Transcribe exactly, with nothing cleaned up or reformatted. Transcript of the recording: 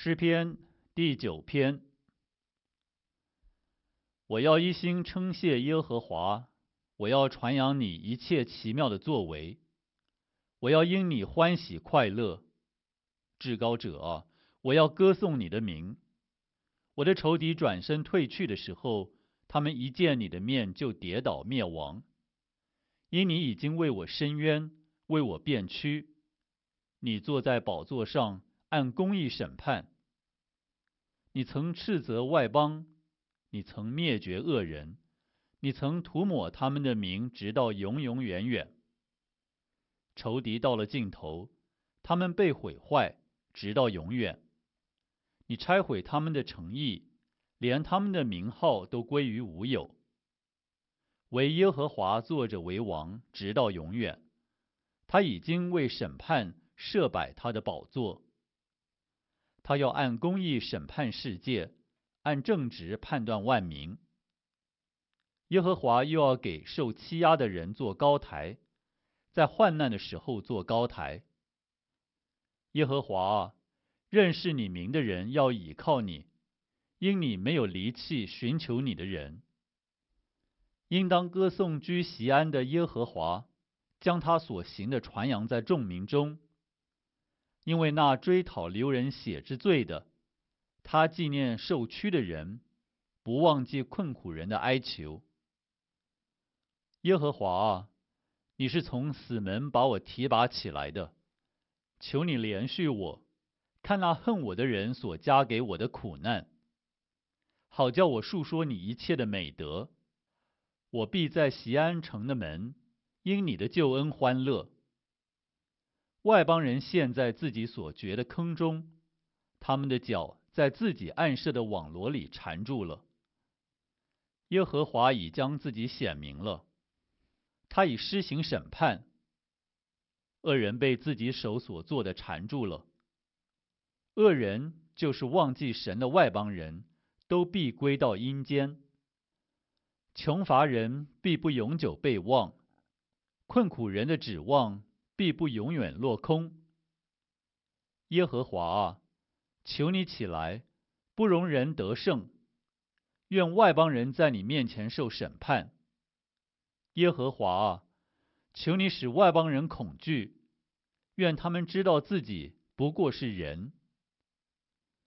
诗篇第九篇。我要一心称谢耶和华，我要传扬你一切奇妙的作为，我要因你欢喜快乐。至高者啊，我要歌颂你的名。我的仇敌转身退去的时候，他们一见你的面就跌倒灭亡。因你已经为我伸冤，为我辩屈。你坐在宝座上，按公义审判。你曾斥责外邦，你曾灭绝恶人，你曾涂抹他们的名，直到永永远远。仇敌到了尽头，他们被毁坏，直到永远。你拆毁他们的诚意，连他们的名号都归于无有。唯耶和华坐着为王，直到永远。他已经为审判设摆他的宝座。他要按公义审判世界，按正直判断万民。耶和华又要给受欺压的人做高台，在患难的时候做高台。耶和华啊，认识你名的人要倚靠你，因你没有离弃寻求你的人。应当歌颂居锡安的耶和华，将他所行的传扬在众民中。因为那追讨流人血之罪的，他纪念受屈的人，不忘记困苦人的哀求。耶和华啊，你是从死门把我提拔起来的，求你怜恤我，看那恨我的人所加给我的苦难，好叫我述说你一切的美德。我必在锡安城的门，因你的救恩欢乐。外邦人陷在自己所掘的坑中，他们的脚在自己暗设的网罗里缠住了。耶和华已将自己显明了，他已施行审判。恶人被自己手所做的缠住了。恶人就是忘记神的外邦人，都必归到阴间。穷乏人必不永久被忘，困苦人的指望必不永远落空。耶和华啊，求你起来，不容人得胜。愿外邦人在你面前受审判。耶和华啊，求你使外邦人恐惧，愿他们知道自己不过是人。